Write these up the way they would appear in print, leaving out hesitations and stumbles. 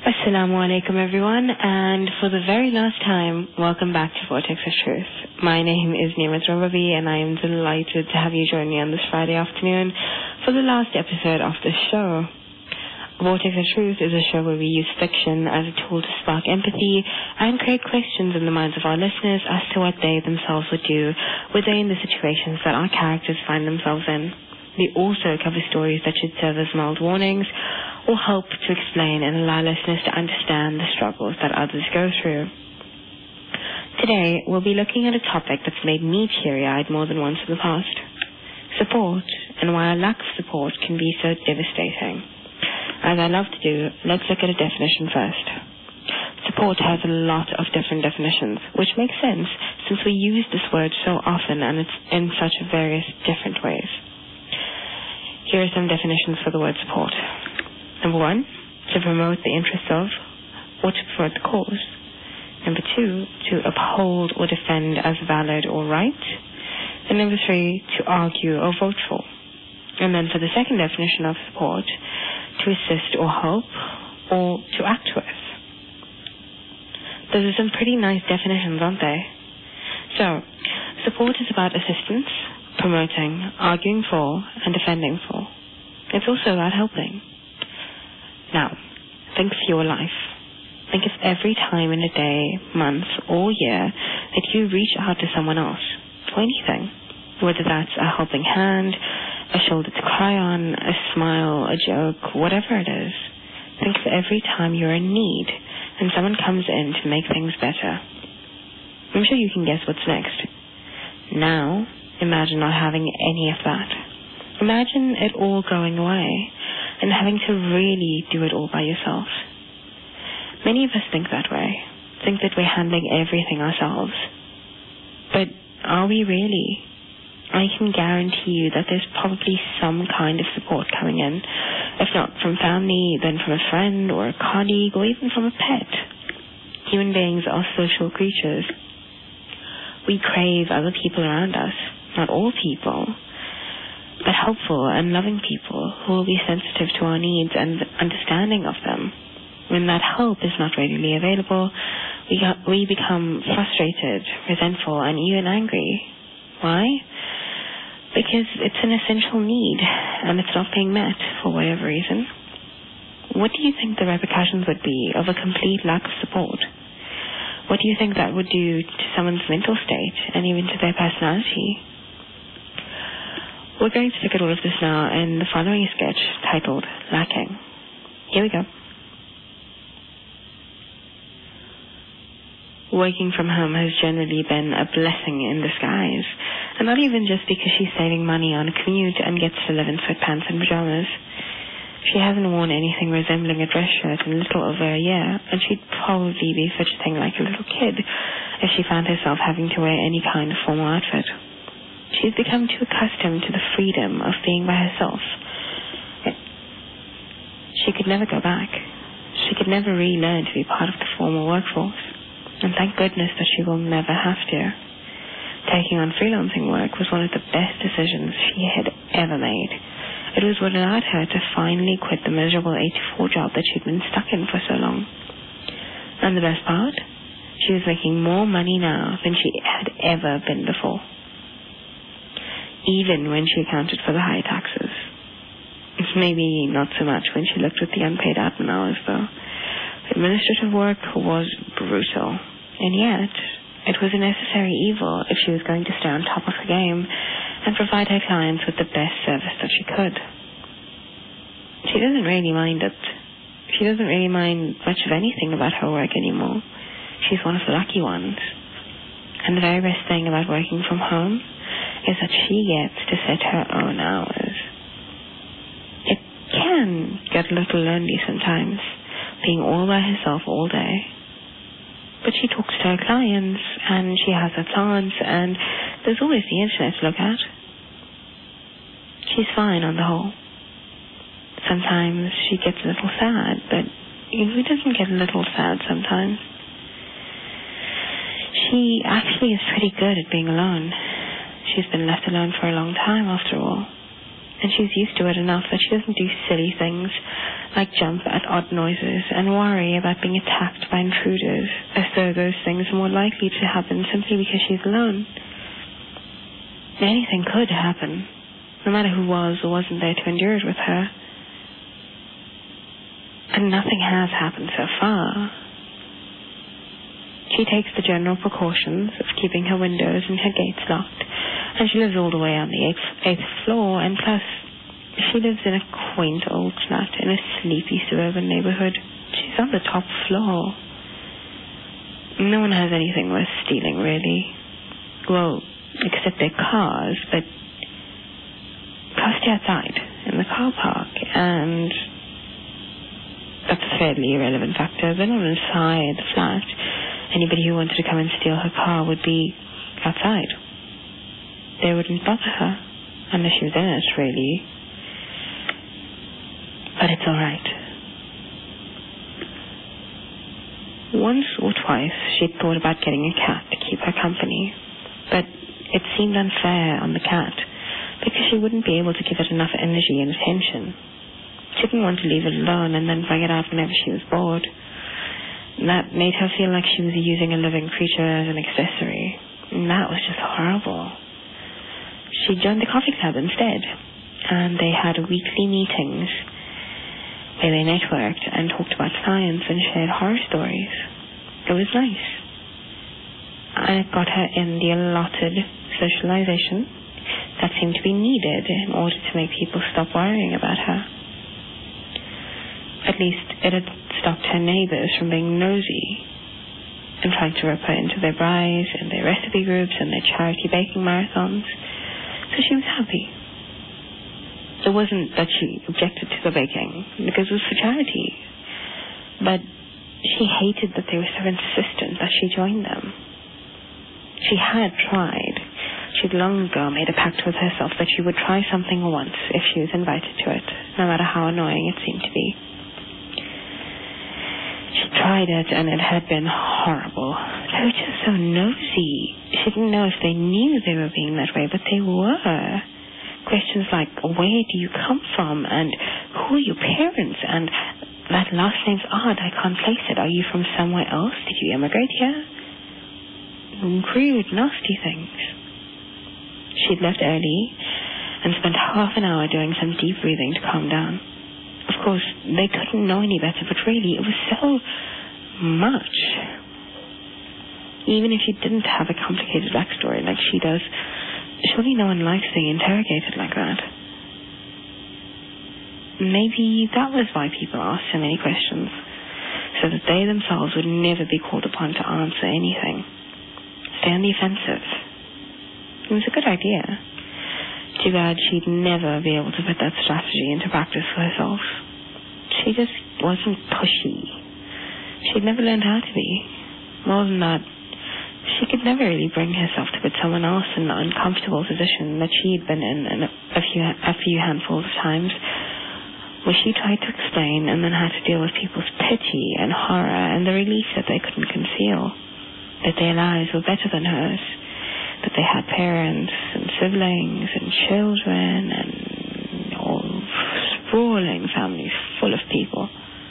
Assalamu alaikum everyone, and for the very last time, welcome back to Vortex of Truth. My name is Nimet Rabavi, and I am delighted to have you join me on this Friday afternoon for the last episode of the show. Vortex of Truth is a show where we use fiction as a tool to spark empathy and create questions in the minds of our listeners as to what they themselves would do were they in the situations that our characters find themselves in. We also cover stories that should serve as mild warnings or help to explain and allow listeners to understand the struggles that others go through. Today, we'll be looking at a topic that's made me teary-eyed more than once in the past. Support, and why a lack of support can be so devastating. As I love to do, let's look at a definition first. Support has a lot of different definitions, which makes sense since we use this word so often and it's in such various different ways. Here are some definitions for the word support. Number 1, to promote the interests of or to promote the cause. Number 2, to uphold or defend as valid or right. And number 3, to argue or vote for. And then for the second definition of support, to assist or help or to act with. Those are some pretty nice definitions, aren't they? So, support is about assistance, promoting, arguing for, and defending for. It's also about helping. Now, think of your life. Think of every time in a day, month, or year that you reach out to someone else for anything. Whether that's a helping hand, a shoulder to cry on, a smile, a joke, whatever it is. Think of every time you're in need and someone comes in to make things better. I'm sure you can guess what's next. Now, imagine not having any of that. Imagine it all going away and having to really do it all by yourself. Many of us think that way, think that we're handling everything ourselves. But are we really? I can guarantee you that there's probably some kind of support coming in, if not from family, then from a friend or a colleague or even from a pet. Human beings are social creatures. We crave other people around us, not all people, but helpful and loving people who will be sensitive to our needs and understanding of them. When that help is not readily available, we become frustrated, resentful, and even angry. Why? Because it's an essential need, and it's not being met for whatever reason. What do you think the repercussions would be of a complete lack of support? What do you think that would do to someone's mental state and even to their personality? We're going to look at all of this now in the following sketch titled Lacking. Here we go. Working from home has generally been a blessing in disguise, and not even just because she's saving money on a commute and gets to live in sweatpants and pajamas. She hasn't worn anything resembling a dress shirt in a little over a year, and she'd probably be fidgeting like a little kid if she found herself having to wear any kind of formal outfit. She's become too accustomed to the freedom of being by herself. She could never go back. She could never relearn to be part of the formal workforce. And thank goodness that she will never have to. Taking on freelancing work was one of the best decisions she had ever made. It was what allowed her to finally quit the miserable 8-to-4 job that she'd been stuck in for so long. And the best part? She was making more money now than she had ever been before. Even when she accounted for the high taxes. It's maybe not so much when she looked at the unpaid admin hours, though. Administrative work was brutal, and yet it was a necessary evil if she was going to stay on top of her game and provide her clients with the best service that she could. She doesn't really mind it. She doesn't really mind much of anything about her work anymore. She's one of the lucky ones. And the very best thing about working from home is that she gets to set her own hours. It can get a little lonely sometimes, being all by herself all day. But she talks to her clients, and she has her plans, and there's always the internet to look at. She's fine on the whole. Sometimes she gets a little sad, but who doesn't get a little sad sometimes? She actually is pretty good at being alone. She's been left alone for a long time, after all. and she's used to it enough that she doesn't do silly things like jump at odd noises and worry about being attacked by intruders, as though those things are more likely to happen simply because she's alone. Anything could happen, no matter who was or wasn't there to endure it with her. And nothing has happened so far. She takes the general precautions of keeping her windows and her gates locked, and she lives all the way on the eighth floor, and plus, she lives in a quaint old flat in a sleepy suburban neighborhood. She's on the top floor. No one has anything worth stealing, really. Well, except their cars, but cars stay outside in the car park, and that's a fairly irrelevant factor. They're not inside the flat. Anybody who wanted to come and steal her car would be outside. They wouldn't bother her, unless she was in it, really. But it's all right. Once or twice, she'd thought about getting a cat to keep her company, but it seemed unfair on the cat, because she wouldn't be able to give it enough energy and attention. She didn't want to leave it alone and then bring it out whenever she was bored. That made her feel like she was using a living creature as an accessory, and that was just horrible. She joined the coffee club instead, and they had weekly meetings where they networked and talked about science and shared horror stories. It was nice. And it got her in the allotted socialization that seemed to be needed in order to make people stop worrying about her. At least it had stopped her neighbors from being nosy and trying to rope her into their braais and their recipe groups and their charity baking marathons. So she was happy. It wasn't that she objected to the baking, because it was for charity. But she hated that they were so insistent that she join them. She had tried. She'd long ago made a pact with herself that she would try something once if she was invited to it, no matter how annoying it seemed to be. She tried it, and it had been horrible. They were just so nosy. She didn't know if they knew they were being that way, but they were. Questions like, where do you come from, and who are your parents, and that last name's odd, I can't place it. Are you from somewhere else? Did you immigrate here? Rude, nasty things. She'd left early and spent half an hour doing some deep breathing to calm down. Of course, they couldn't know any better, but really, it was so much. Even if you didn't have a complicated backstory like she does, surely no one likes being interrogated like that. Maybe that was why people asked so many questions, so that they themselves would never be called upon to answer anything. Stay on the offensive. It was a good idea. Too bad she'd never be able to put that strategy into practice for herself. She just wasn't pushy. She'd never learned how to be. More than that, she could never really bring herself to put someone else in an uncomfortable position that she'd been in a few handfuls of times, where she tried to explain and then had to deal with people's pity and horror and the relief that they couldn't conceal, that their lives were better than hers, that they had parents and siblings and children and all sprawling families full of people.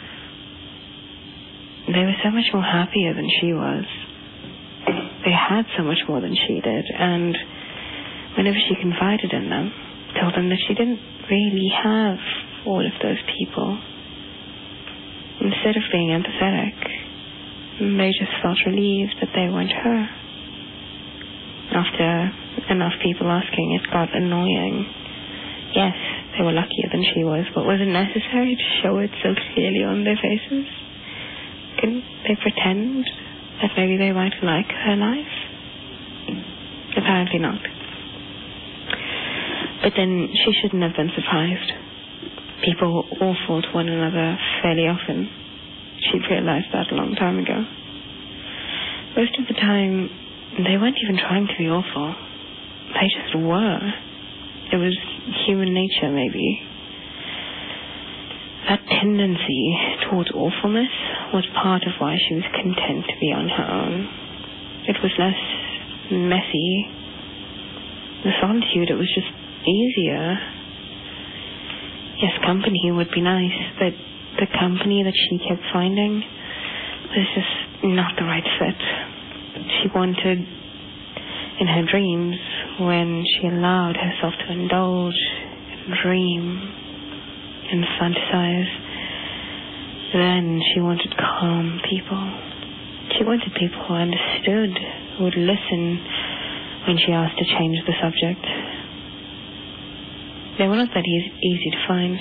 They were so much more happier than she was. They had so much more than she did, and whenever she confided in them, told them that she didn't really have all of those people, instead of being empathetic, they just felt relieved that they weren't her. After enough people asking, it got annoying. Yes, they were luckier than she was, but was it necessary to show it so clearly on their faces? Couldn't they pretend that maybe they might like her life? Apparently not. But then she shouldn't have been surprised. People were awful to one another fairly often. She'd realized that a long time ago. Most of the time, they weren't even trying to be awful. They just were. It was human nature, maybe. That tendency towards awfulness was part of why she was content to be on her own. It was less messy. The solitude, it was just easier. Yes, company would be nice, but the company that she kept finding was just not the right fit. She wanted, in her dreams, when she allowed herself to indulge and dream and fantasize, then she wanted calm people. She wanted people who understood, who would listen when she asked to change the subject. They were not that easy to find.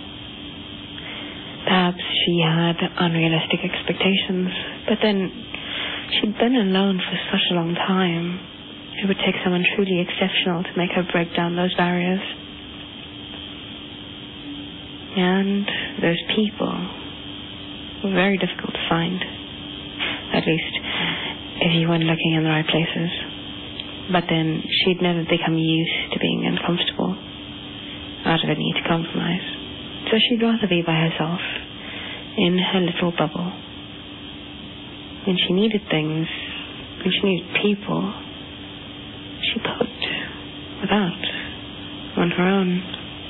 Perhaps she had unrealistic expectations, but then she'd been alone for such a long time. It would take someone truly exceptional to make her break down those barriers. And those people were very difficult to find, at least if you weren't looking in the right places. But then she'd never become used to being uncomfortable out of a need to compromise. So she'd rather be by herself in her little bubble. When she needed things, when she needed people, she could, without, on her own.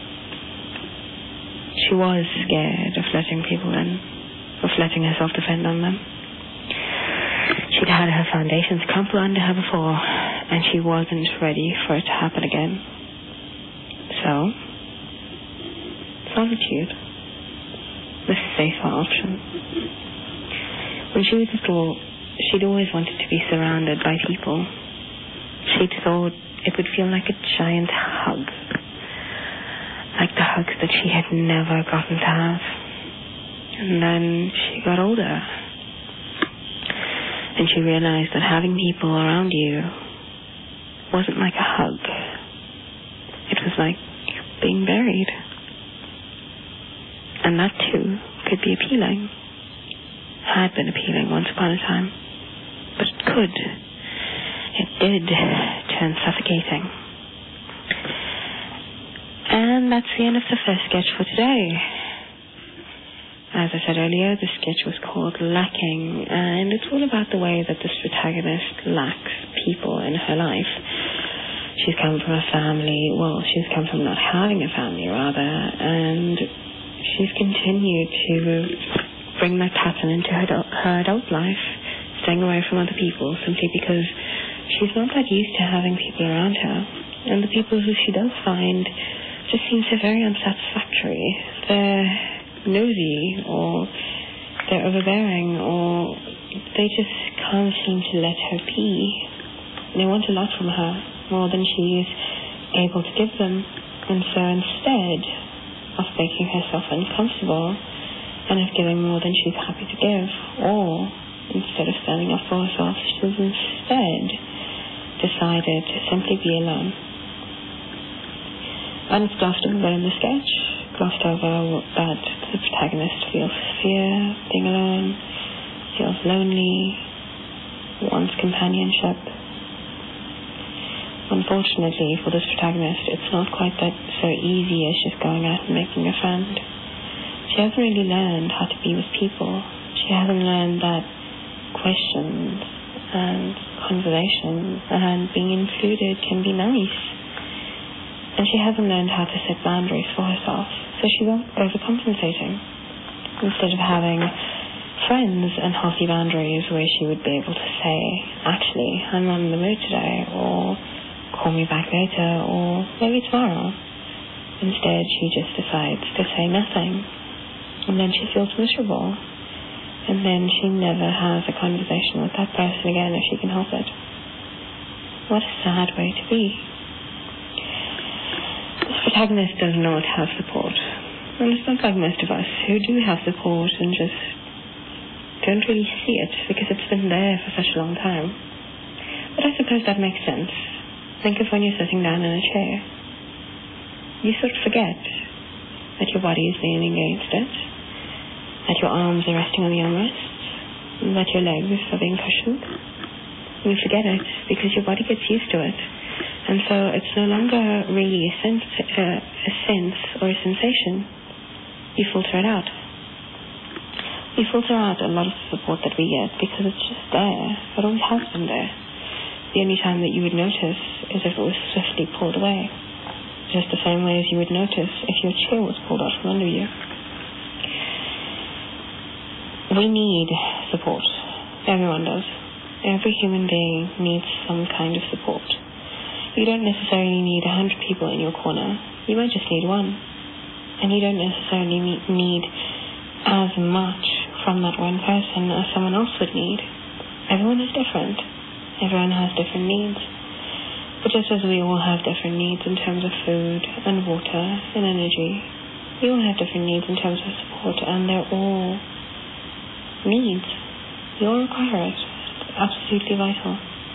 She was scared of letting people in, of letting herself depend on them. She'd had her foundations crumple under her before, and she wasn't ready for it to happen again. So, solitude, the safer option. When she was little, she'd always wanted to be surrounded by people. She'd thought it would feel like a giant hug, like the hugs that she had never gotten to have. And then she got older, and she realized that having people around you wasn't like a hug. It was like being buried. And that too could be appealing. Had been appealing once upon a time. But it did turn suffocating. And that's the end of the first sketch for today. As I said earlier, the sketch was called Lacking, and it's all about the way that this protagonist lacks people in her life. She's come from she's come from not having a family, rather, and she's continued to bring that pattern into her adult life, staying away from other people simply because she's not that used to having people around her. And the people who she does find just seem so very unsatisfactory. They're nosy, or they're overbearing, or they just can't seem to let her be. They want a lot from her, more than she's able to give them. And so instead of making herself uncomfortable and of giving more than she's happy to give, or instead of standing up for herself, she's instead decided to simply be alone. And it's glossed over in the sketch, glossed over that the protagonist feels fear, being alone, feels lonely, wants companionship. Unfortunately for this protagonist, it's not quite that so easy as just going out and making a friend. She hasn't really learned how to be with people. She hasn't learned that questions and conversation and being included can be nice. And she hasn't learned how to set boundaries for herself. So she's overcompensating. Instead of having friends and healthy boundaries where she would be able to say, actually, I'm not in the mood today, or call me back later, or maybe tomorrow. Instead, she just decides to say nothing. And then she feels miserable. And then she never has a conversation with that person again if she can help it. What a sad way to be. This protagonist does not have support. And it's not like most of us who do have support and just don't really see it because it's been there for such a long time. But I suppose that makes sense. Think of when you're sitting down in a chair. You sort of forget that your body is leaning against it, that your arms are resting on the armrests, and that your legs are being cushioned. You forget it because your body gets used to it. And so it's no longer really a sense or a sensation. You filter it out. We filter out a lot of the support that we get because it's just there. It always has been there. The only time that you would notice is if it was swiftly pulled away. just the same way as you would notice if your chair was pulled out from under you. We need support. Everyone does. Every human being needs some kind of support. You don't necessarily need 100 people in your corner. You might just need one. And you don't necessarily need as much from that one person as someone else would need. Everyone is different. Everyone has different needs. But just as we all have different needs in terms of food and water and energy, we all have different needs in terms of support, and they're all needs. You all require it. It's absolutely vital.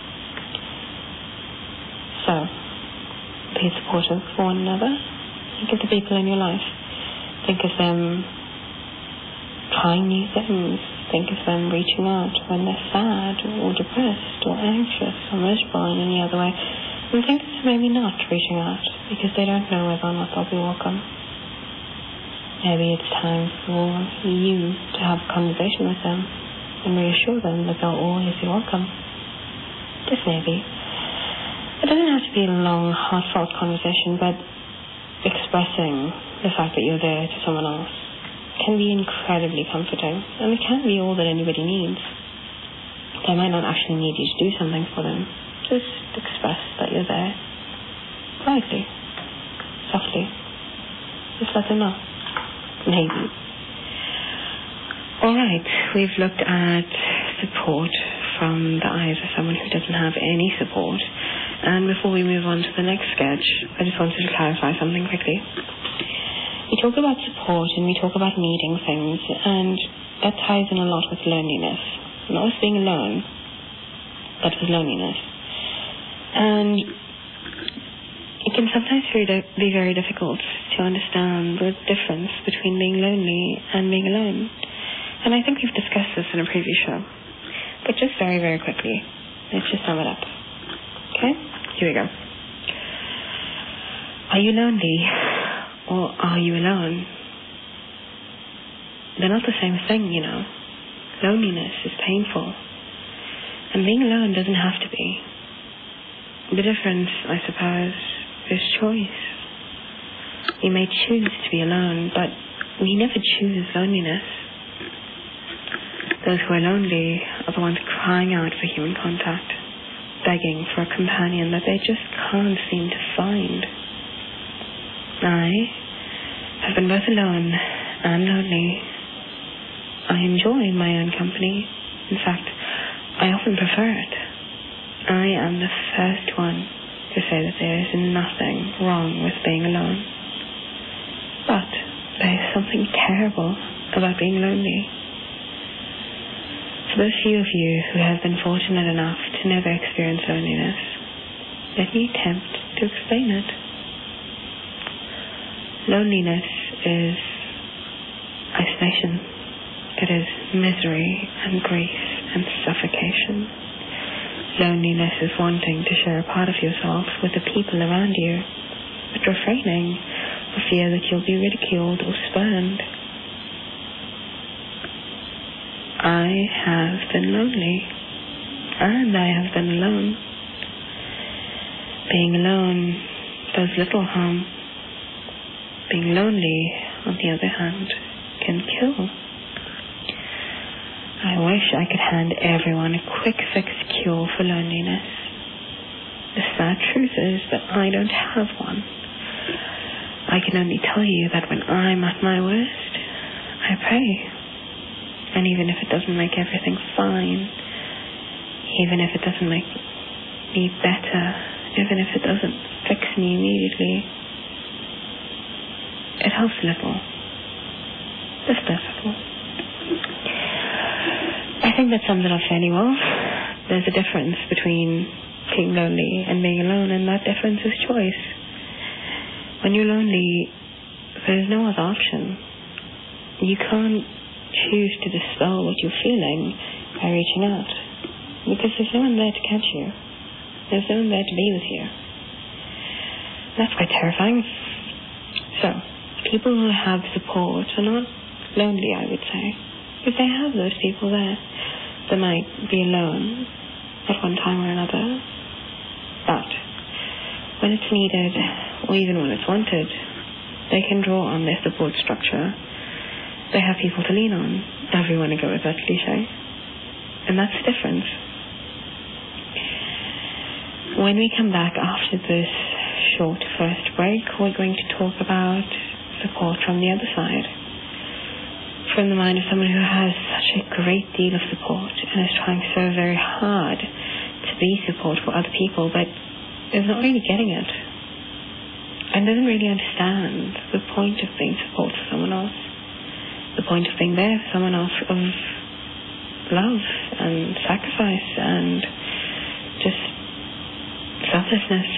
So, be supportive for one another. Think of the people in your life. Think of them trying new things. Think of them reaching out when they're sad or depressed or anxious or miserable in any other way. And think of them maybe not reaching out because they don't know whether or not they'll be welcome. Maybe it's time for you to have a conversation with them and reassure them that they'll always be welcome. Just maybe. It doesn't have to be a long, heartfelt conversation, but expressing the fact that you're there to someone else can be incredibly comforting, and it can be all that anybody needs. They might not actually need you to do something for them. Just express that you're there. Quietly. Softly. Just let them know. Maybe. Alright, we've looked at support from the eyes of someone who doesn't have any support. And before we move on to the next sketch, I just wanted to clarify something quickly. We talk about support and we talk about needing things, and that ties in a lot with loneliness. Not with being alone, but with loneliness. And it can sometimes be very difficult to understand the difference between being lonely and being alone. And I think we've discussed this in a previous show. But just very, very quickly, let's just sum it up. Okay? Here we go. Are you lonely or are you alone? They're not the same thing, you know. Loneliness is painful. And being alone doesn't have to be. The difference, I suppose, is choice. We may choose to be alone, but we never choose loneliness. Those who are lonely are the ones crying out for human contact, begging for a companion that they just can't seem to find. I have been both alone and lonely. I enjoy my own company. In fact, I often prefer it. I am the first one to say that there is nothing wrong with being alone. But there is something terrible about being lonely. For those few of you who have been fortunate enough to never experience loneliness, let me attempt to explain it. Loneliness is isolation. It is misery and grief and suffocation. Loneliness is wanting to share a part of yourself with the people around you, but refraining for fear that you'll be ridiculed or spurned. I have been lonely, and I have been alone. Being alone does little harm. Being lonely, on the other hand, can kill. I wish I could hand everyone a quick fix cure for loneliness. The sad truth is that I don't have one. I can only tell you that when I'm at my worst, I pray. And even if it doesn't make everything fine, even if it doesn't make me better, even if it doesn't fix me immediately, it helps a little. Just a little. I think that sums it up fairly well. There's a difference between being lonely and being alone, and that difference is choice. When you're lonely, there's no other option. You can't choose to dispel what you're feeling by reaching out, because there's no one there to catch you. There's no one there to be with you. That's quite terrifying. So, people who have support are not lonely, I would say, because they have those people there. They might be alone at one time or another, but when it's needed, or even when it's wanted, they can draw on their support structure. They have people to lean on. Everyone to go with that cliche. And that's the difference. When we come back after this short first break, we're going to talk about support from the other side. From the mind of someone who has such a great deal of support and is trying so very hard to be support for other people, but is not really getting it. And doesn't really understand the point of being support for someone else. The point of being there for someone else, of love and sacrifice and just selflessness.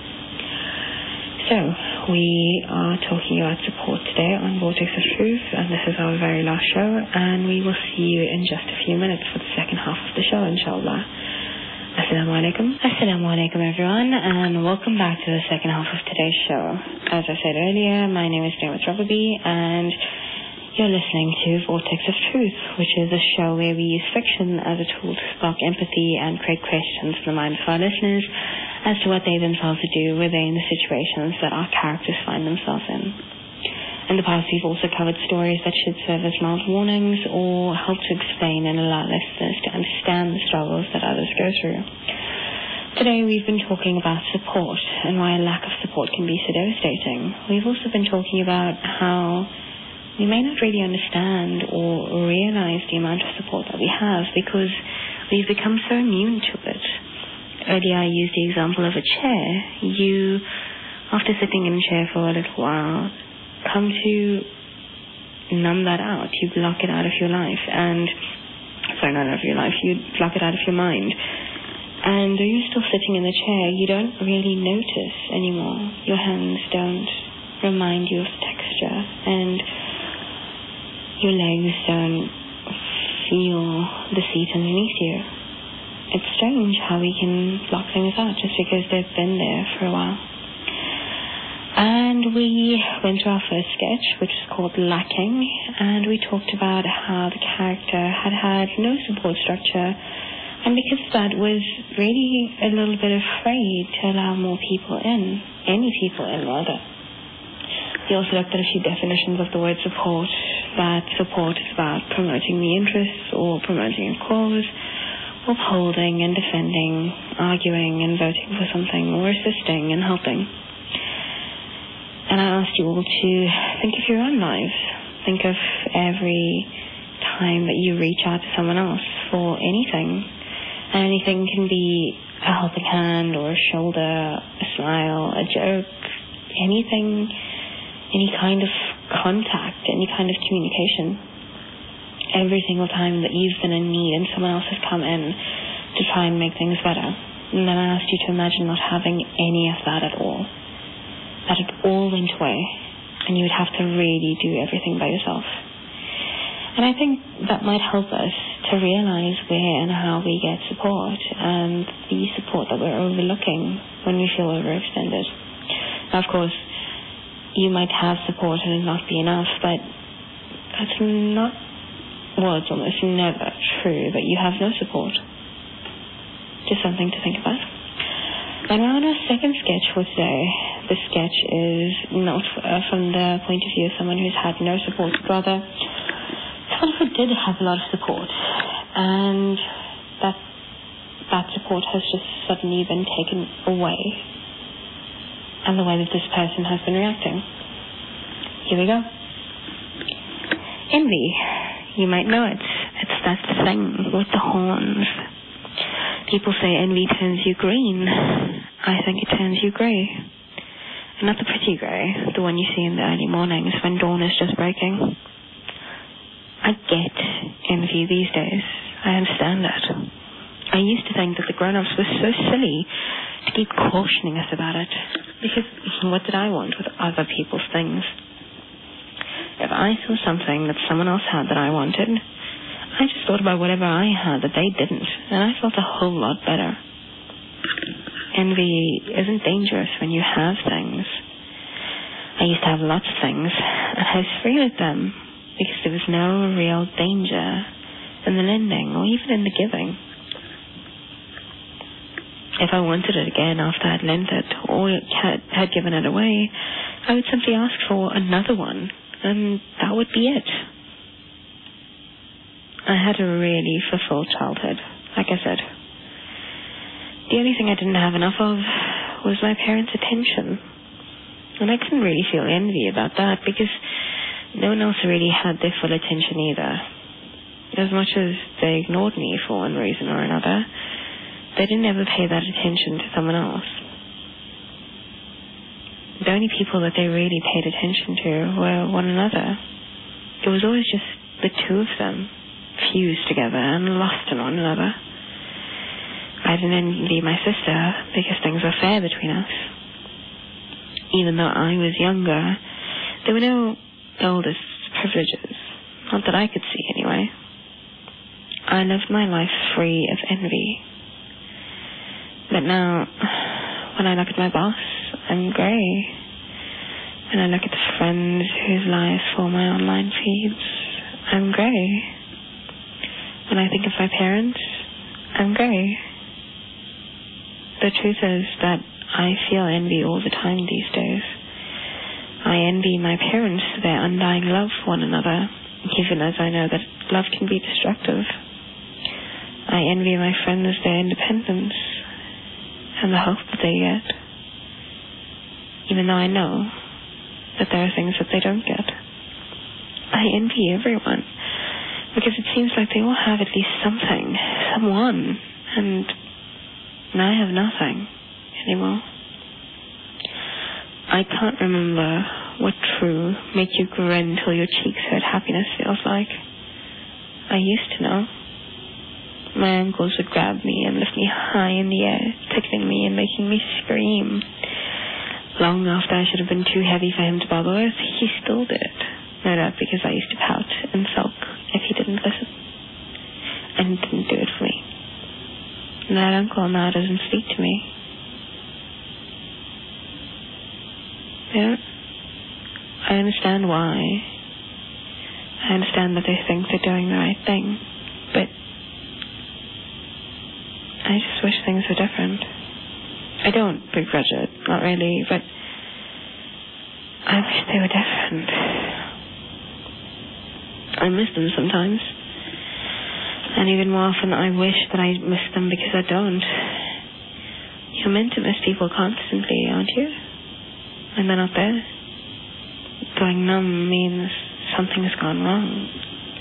So, we are talking about support today on Vortex of Truth, and this is our very last show, and we will see you in just a few minutes for the second half of the show, inshallah. Assalamu alaikum. Assalamu alaikum, everyone, and welcome back to the second half of today's show. As I said earlier, my name is Newt Rubberby, and you're listening to Vortex of Truth, which is a show where we use fiction as a tool to spark empathy and create questions in the minds of our listeners as to what they themselves would do were they in the situations that our characters find themselves in. In the past, we've also covered stories that should serve as mild warnings or help to explain and allow listeners to understand the struggles that others go through. Today, we've been talking about support and why a lack of support can be so devastating. We've also been talking about how we may not really understand or realize the amount of support that we have because we've become so immune to it. Earlier, I used the example of a chair. You, after sitting in a chair for a little while, come to numb that out. You block it out of your life not out of your life, you block it out of your mind. And though you're still sitting in the chair, you don't really notice anymore. Your hands don't remind you of the texture, and your legs don't feel the seat underneath you. It's strange how we can block things out just because they've been there for a while. And we went to our first sketch, which is called Lacking, and we talked about how the character had no support structure, and because of that was really a little bit afraid to allow more people in, any people in rather. We also looked at a few definitions of the word support, that support is about promoting the interests or promoting a cause, upholding and defending, arguing and voting for something, or assisting and helping. And I asked you all to think of your own lives. Think of every time that you reach out to someone else for anything. And anything can be a helping hand or a shoulder, a smile, a joke, anything, any kind of contact, any kind of communication. Every single time that you've been in need and someone else has come in to try and make things better. And then I asked you to imagine not having any of that at all. That it all went away and you would have to really do everything by yourself. And I think that might help us to realize where and how we get support and the support that we're overlooking when we feel overextended. Now, of course, you might have support and it not be enough, but that's not, well, it's almost never true that you have no support. Just something to think about. And we're on our second sketch for today. The sketch is not from the point of view of someone who's had no support, rather someone who did have a lot of support, and that support has just suddenly been taken away, and the way that this person has been reacting. Here we go. Envy. You might know it. It's that thing with the horns. People say envy turns you green. I think it turns you grey. And not the pretty grey, the one you see in the early mornings when dawn is just breaking. I get envy these days. I understand that. I used to think that the grown-ups were so silly to keep cautioning us about it. Because what did I want with other people's things? If I saw something that someone else had that I wanted, I just thought about whatever I had that they didn't, and I felt a whole lot better. Envy isn't dangerous when you have things. I used to have lots of things, and I was free with them because there was no real danger in the lending or even in the giving. If I wanted it again after I'd lent it or had given it away, I would simply ask for another one, and that would be it. I had a really fulfilled childhood, like I said. The only thing I didn't have enough of was my parents' attention. And I couldn't really feel envy about that because no one else really had their full attention either. As much as they ignored me for one reason or another, they didn't ever pay that attention to someone else. The only people that they really paid attention to were one another. It was always just the two of them, fused together and lost in one another. I didn't envy my sister because things were fair between us. Even though I was younger, there were no eldest privileges. Not that I could see, anyway. I lived my life free of envy. But now, when I look at my boss, I'm grey. When I look at the friends whose lives fill my online feeds, I'm grey. When I think of my parents, I'm grey. The truth is that I feel envy all the time these days. I envy my parents their undying love for one another, even as I know that love can be destructive. I envy my friends their independence and the hope that they get, even though I know that there are things that they don't get. I envy everyone because it seems like they all have at least something, someone, and I have nothing anymore. I can't remember what true make you grin till your cheeks hurt happiness feels like. I used to know. My uncles would grab me and lift me high in the air, tickling me and making me scream. Long after I should have been too heavy for him to bother with, he still did it. No doubt because I used to pout and sulk if he didn't listen. And didn't do it for me. And that uncle now doesn't speak to me. Yeah, I understand why. I understand that they think they're doing the right thing, but I just wish things were different. I don't begrudge it, not really, but I wish they were different. I miss them sometimes, and even more often I wish that I miss them because I don't. You're meant to miss people constantly, aren't you? And they're not there. Going numb means something has gone wrong.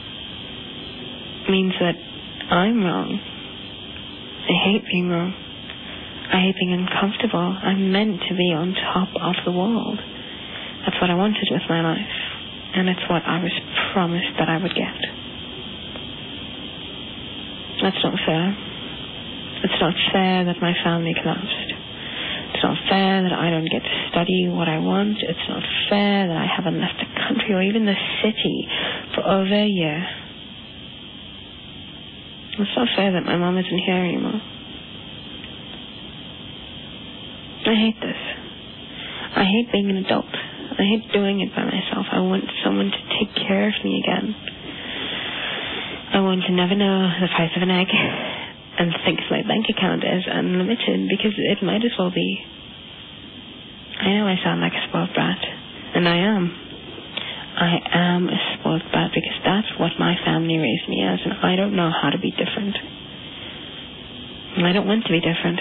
It means that I'm wrong. I hate being wrong. I hate being uncomfortable. I'm meant to be on top of the world. That's what I wanted with my life. And it's what I was promised that I would get. That's not fair. It's not fair that my family collapsed. It's not fair that I don't get to study what I want. It's not fair that I haven't left the country or even the city for over a year. It's not fair that my mom isn't here anymore. I hate this. I hate being an adult. I hate doing it by myself. I want someone to take care of me again. I want to never know the price of an egg and think my bank account is unlimited because it might as well be. I know I sound like a spoiled brat, and I am. I am a spoiled brat because that's what my family raised me as, and I don't know how to be different. And I don't want to be different.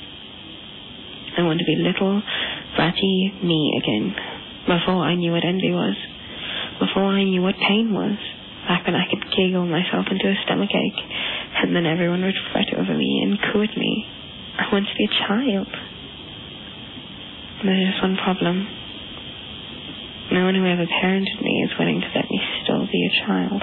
I want to be little, bratty me again, before I knew what envy was, before I knew what pain was, back when I could giggle myself into a stomachache, and then everyone would fret over me and coo at me. I want to be a child. And there's just one problem. No one who ever parented me is willing to let me still be a child.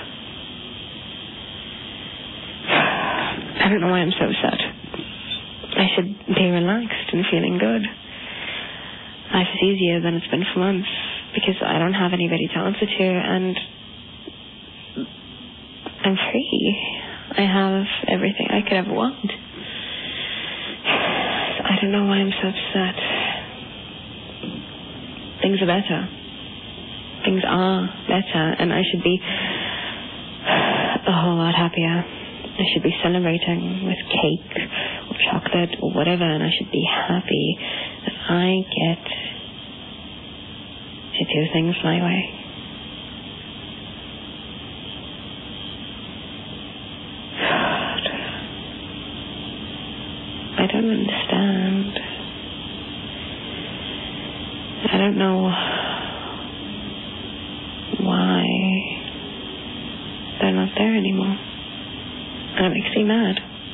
I don't know why I'm so upset. I should be relaxed and feeling good. Life is easier than it's been for months because I don't have anybody to answer to, and I'm free. I have everything I could ever want. I don't know why I'm so upset. Things are better. Things are better, and I should be a whole lot happier. I should be celebrating with cake, with chocolate or whatever, and I should be happy that I get to do things my way. I don't understand. I don't know why they're not there anymore. And it makes me mad.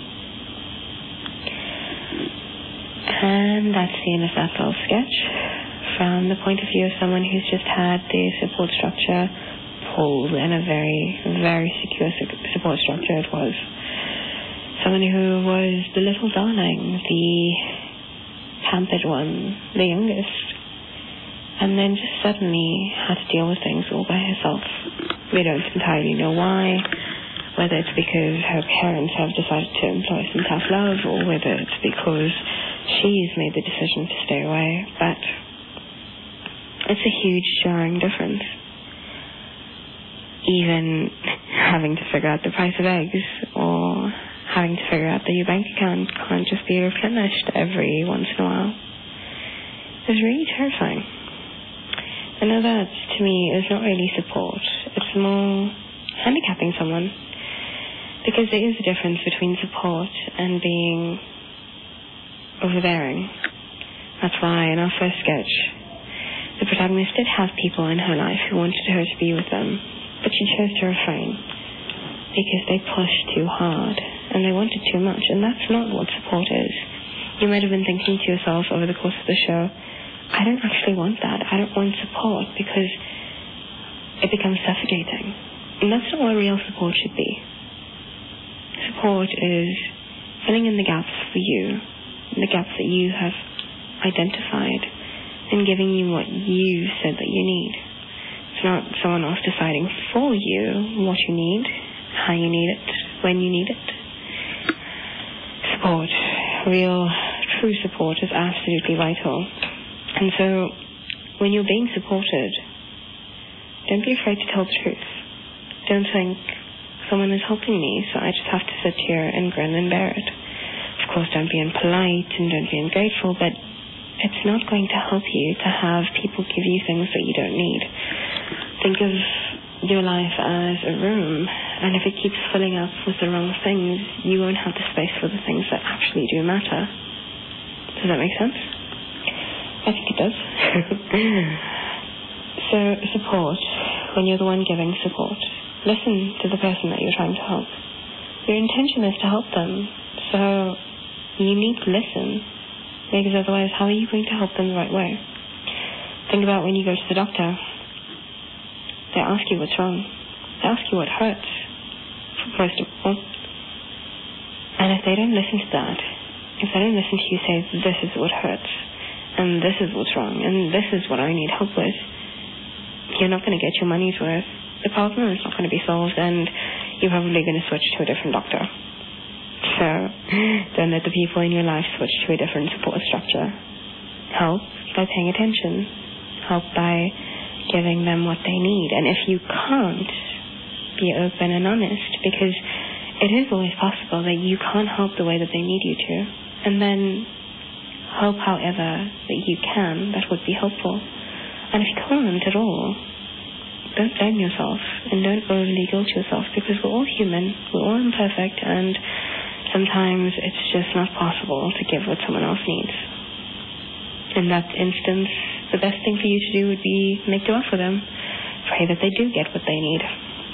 And that's the end of that little sketch. From the point of view of someone who's just had the support structure pulled in a very, very secure support structure it was. Someone who was the little darling, the pampered one, the youngest, and then just suddenly had to deal with things all by herself. We don't entirely know why, whether it's because her parents have decided to employ some tough love, or whether it's because she's made the decision to stay away, but it's a huge jarring difference. Even having to figure out the price of eggs, or having to figure out that your bank account can't just be replenished every once in a while. It's really terrifying. I know that, to me, is not really support. It's more handicapping someone. Because there is a difference between support and being overbearing. That's why in our first sketch, the protagonist did have people in her life who wanted her to be with them, but she chose to refrain because they pushed too hard and they wanted too much, and that's not what support is. You might have been thinking to yourself over the course of the show, I don't actually want that. I don't want support because it becomes suffocating. And that's not what real support should be. Support is filling in the gaps for you, the gaps that you have identified, and giving you what you said that you need. It's not someone else deciding for you what you need, how you need it, when you need it. Support, real, true support is absolutely vital. And so, when you're being supported, don't be afraid to tell the truth. Don't think, someone is helping me, so I just have to sit here and grin and bear it. Of course, don't be impolite and don't be ungrateful, but it's not going to help you to have people give you things that you don't need. Think of your life as a room, and if it keeps filling up with the wrong things, you won't have the space for the things that actually do matter. Does that make sense? I think it does. So, support, when you're the one giving support, listen to the person that you're trying to help. Your intention is to help them, so you need to listen, because otherwise how are you going to help them the right way? Think about when you go to the doctor. They ask you what's wrong. They ask you what hurts, most of all. And if they don't listen to that, if they don't listen to you say, this is what hurts, and this is what's wrong, and this is what I need help with, you're not going to get your money's worth. The problem is not going to be solved, and you're probably going to switch to a different doctor. So, don't let the people in your life switch to a different support structure. Help by paying attention. Help by giving them what they need. And if you can't, be open and honest, because it is always possible that you can't help the way that they need you to. And then help however that you can. That would be helpful. And if you can't at all, don't blame yourself and don't overly guilt yourself, because we're all human, we're all imperfect, and sometimes it's just not possible to give what someone else needs. In that instance, the best thing for you to do would be make dua for them. Pray that they do get what they need.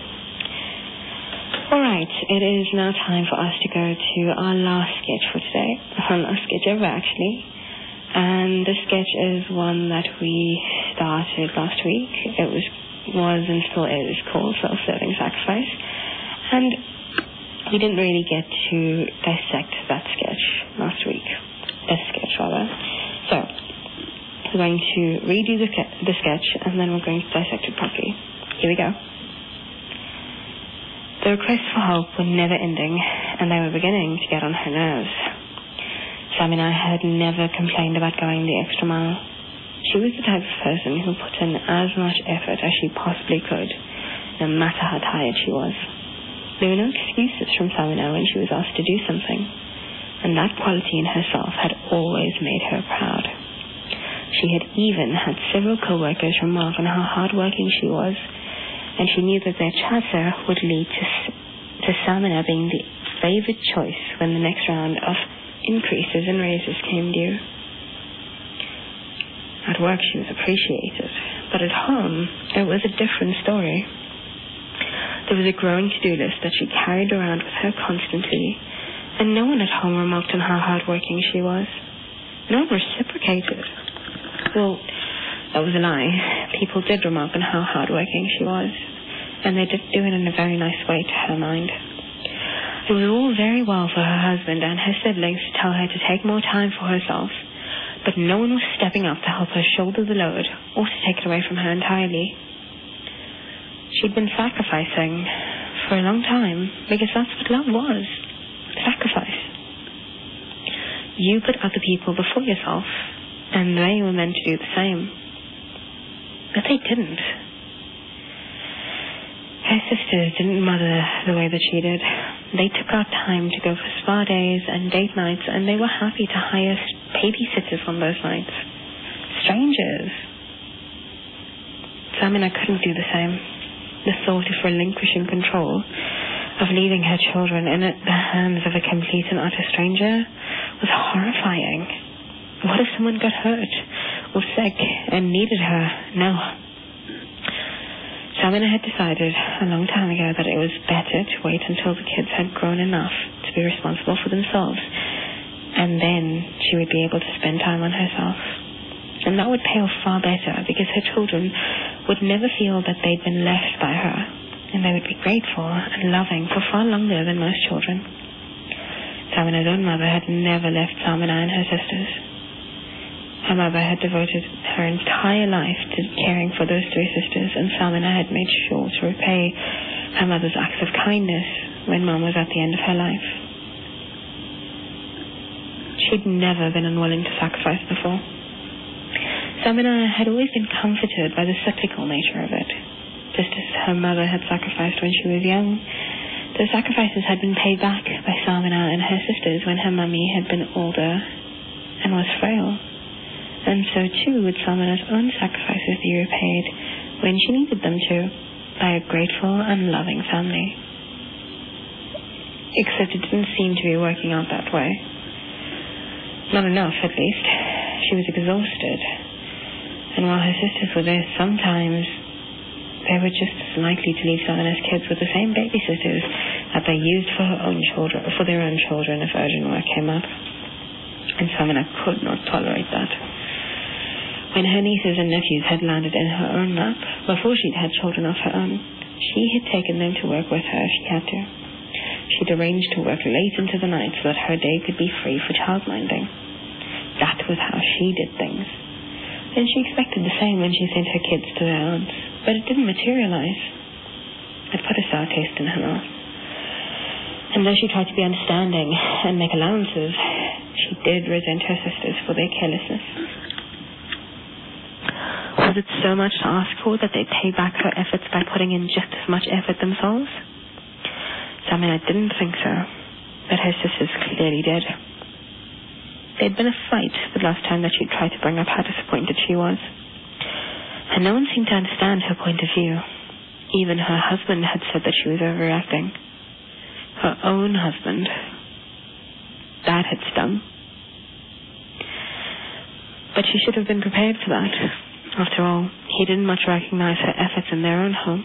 Alright, it is now time for us to go to our last sketch for today. Our last sketch ever, actually. And this sketch is one that we started last week. It was and still is called Self-Serving Sacrifice. And we didn't really get to dissect that sketch last week. This sketch, rather. So, we're going to redo the sketch, and then we're going to dissect it properly. Here we go. The requests for help were never ending, and they were beginning to get on her nerves. Sam and I had never complained about going the extra mile. She was the type of person who put in as much effort as she possibly could, no matter how tired she was. There were no excuses from Sam and I when she was asked to do something. and that quality in herself had always made her proud. She had even had several co-workers remark on how hard-working she was, and she knew that their chatter would lead to Samina being the favored choice when the next round of increases and raises came due. At work she was appreciated, but at home it was a different story. There was a growing to-do list that she carried around with her constantly, and no one at home remarked on how hard-working she was. No one reciprocated. Well, that was a lie. People did remark on how hard-working she was, and they did do it in a very nice way to her mind. It was all very well for her husband and her siblings to tell her to take more time for herself, but no one was stepping up to help her shoulder the load or to take it away from her entirely. She'd been sacrificing for a long time because that's what love was. Sacrifice. You put other people before yourself, and they were meant to do the same. But they didn't. Her sisters didn't mother the way that she did. They took out time to go for spa days and date nights, and they were happy to hire babysitters on those nights. Strangers. Samina couldn't do the same. The thought of relinquishing control, of leaving her children in the hands of a complete and utter stranger, was horrifying. What if someone got hurt or sick and needed her? No. Samina had decided a long time ago that it was better to wait until the kids had grown enough to be responsible for themselves, and then she would be able to spend time on herself. And that would pay off far better, because her children would never feel that they'd been left by her, and they would be grateful and loving for far longer than most children. Samina's own mother had never left Samina and her sisters. Her mother had devoted her entire life to caring for those three sisters, and Samina had made sure to repay her mother's acts of kindness when Mom was at the end of her life. She'd never been unwilling to sacrifice before. Samina had always been comforted by the cyclical nature of it. Just as her mother had sacrificed when she was young, those sacrifices had been paid back by Samina and her sisters when her mummy had been older and was frail. And so too would Samina's own sacrifices be repaid when she needed them to, by a grateful and loving family. Except it didn't seem to be working out that way. Not enough, at least. She was exhausted. And while her sisters were there, sometimes they were just as likely to leave Samina's kids with the same babysitters that they used for their own children if urgent work came up. And Samina could not tolerate that. When her nieces and nephews had landed in her own lap, before she'd had children of her own, she had taken them to work with her if she had to. She'd arranged to work late into the night so that her day could be free for childminding. That was how she did things. And she expected the same when she sent her kids to their aunts, but it didn't materialize. It put a sour taste in her mouth. And though she tried to be understanding and make allowances, she did resent her sisters for their carelessness. Was it so much to ask for that they pay back her efforts by putting in just as much effort themselves? Samina didn't think so, but her sisters clearly did. There'd been a fight the last time that she'd tried to bring up how disappointed she was, and no one seemed to understand her point of view. Even her husband had said that she was overreacting. Her own husband. That had stung. But she should have been prepared for that. After all, he didn't much recognize her efforts in their own home.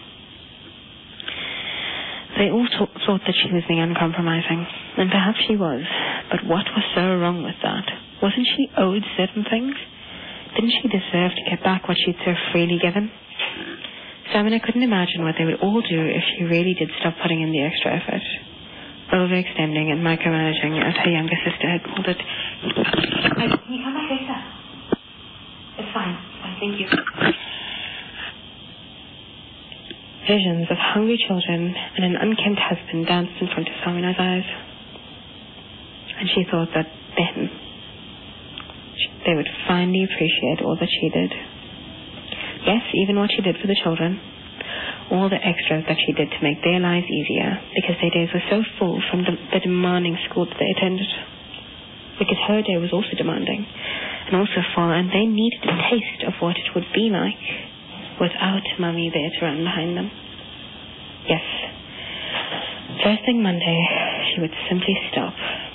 They all thought that she was being uncompromising, and perhaps she was, but what was so wrong with that? Wasn't she owed certain things? Didn't she deserve to get back what she'd so freely given? Samina couldn't imagine what they would all do if she really did stop putting in the extra effort. Overextending and micromanaging, as her younger sister had called it. Can you come back later? It's fine. Thank you. Visions of hungry children and an unkempt husband danced in front of Samina's eyes. And she thought that then they would finally appreciate all that she did. Yes, even what she did for the children. All the extras that she did to make their lives easier, because their days were so full from the demanding school that they attended. because her day was also demanding and also full, and they needed a taste of what it would be like without Mummy there to run behind them. Yes. First thing Monday, she would simply stop.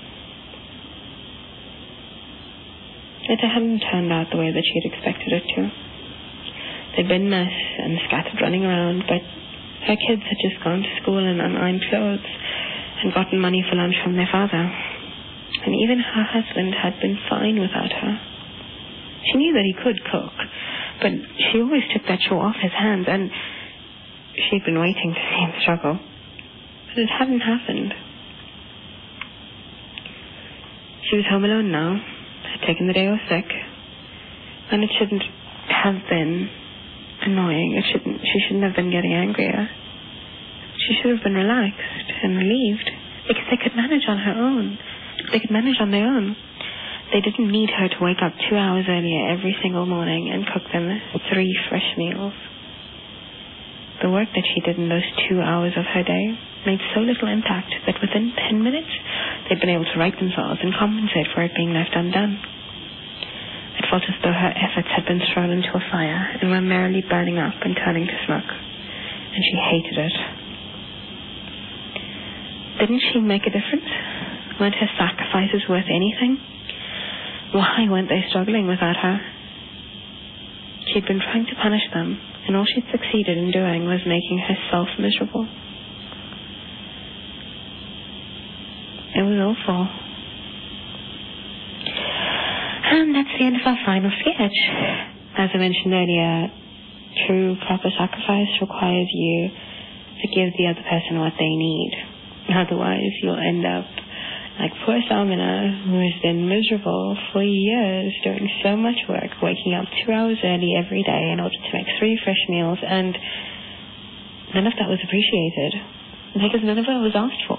It hadn't turned out the way that she had expected it to. They'd been messed and scattered running around, but her kids had just gone to school in unironed clothes and gotten money for lunch from their father. And even her husband had been fine without her. She knew that he could cook, but she always took that chore off his hands, and she'd been waiting to see him struggle. But it hadn't happened. She was home alone now, had taken the day off sick, and it shouldn't have been annoying. She shouldn't have been getting angrier. She should have been relaxed and relieved, because they could manage on her own. They could manage on their own. They didn't need her to wake up 2 hours earlier every single morning and cook them 3 fresh meals. The work that she did in those 2 hours of her day made so little impact that within 10 minutes, they'd been able to right themselves and compensate for it being left undone. It felt as though her efforts had been thrown into a fire and were merely burning up and turning to smoke, and she hated it. Didn't she make a difference? Weren't her sacrifices worth anything? Why weren't they struggling without her? She'd been trying to punish them, and all she'd succeeded in doing was making herself miserable. It was awful. And that's the end of our final sketch. As I mentioned earlier, true proper sacrifice requires you to give the other person what they need. Otherwise, you'll end up like poor Salmina, who has been miserable for years, doing so much work, waking up 2 hours early every day in order to make 3 fresh meals, and none of that was appreciated, because none of it was asked for.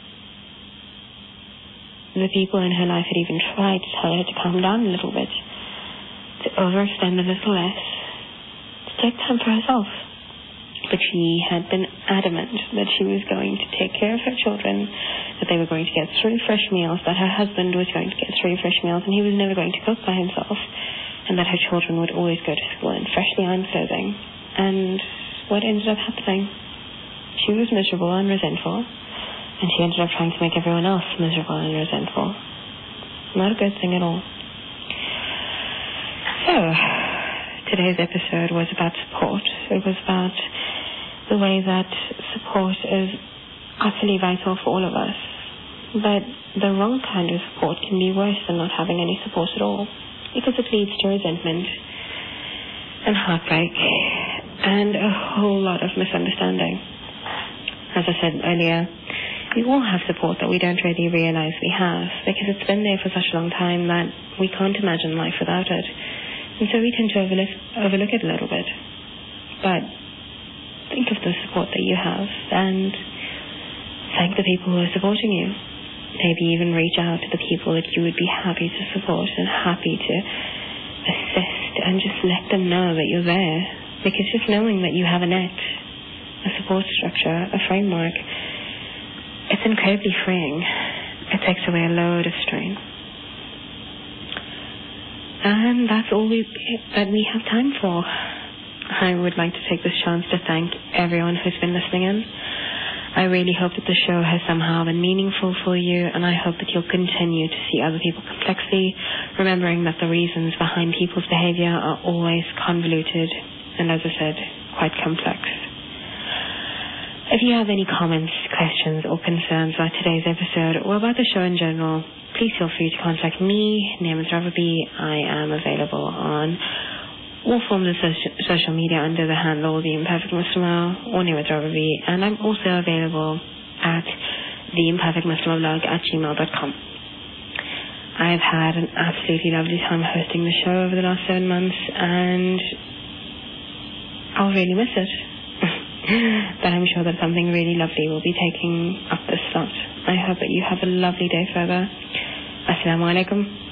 The people in her life had even tried to tell her to calm down a little bit, to overextend a little less, to take time for herself. But she had been adamant that she was going to take care of her children, that they were going to get 3 fresh meals, that her husband was going to get 3 fresh meals, and he was never going to cook by himself, and that her children would always go to school in freshly ironed clothing. And what ended up happening? She was miserable and resentful, and she ended up trying to make everyone else miserable and resentful. Not a good thing at all. So, today's episode was about support. It was about the way that support is utterly vital for all of us. But the wrong kind of support can be worse than not having any support at all, because it leads to resentment and heartbreak and a whole lot of misunderstanding. As I said earlier, we all have support that we don't really realize we have, because it's been there for such a long time that we can't imagine life without it. And so we tend to overlook it a little bit. But think of the support that you have and thank the people who are supporting you. Maybe even reach out to the people that you would be happy to support and happy to assist, and just let them know that you're there. Because just knowing that you have a net, a support structure, a framework, it's incredibly freeing. It takes away a load of strain. And that's all that we have time for. I would like to take this chance to thank everyone who's been listening in. I really hope that the show has somehow been meaningful for you, and I hope that you'll continue to see other people complexly, remembering that the reasons behind people's behavior are always convoluted and, as I said, quite complex. If you have any comments, questions, or concerns about today's episode or about the show in general, please feel free to contact me, Namus Ravabi. I am available on all forms of social media under the handle The Imperfect Muslimah or Namus Ravabi, and I'm also available at theimperfectmuslimah@gmail.com. I've had an absolutely lovely time hosting the show over the last 7 months, and I'll really miss it. But I'm sure that something really lovely will be taking up this slot. I hope that you have a lovely day further. Assalamu alaikum.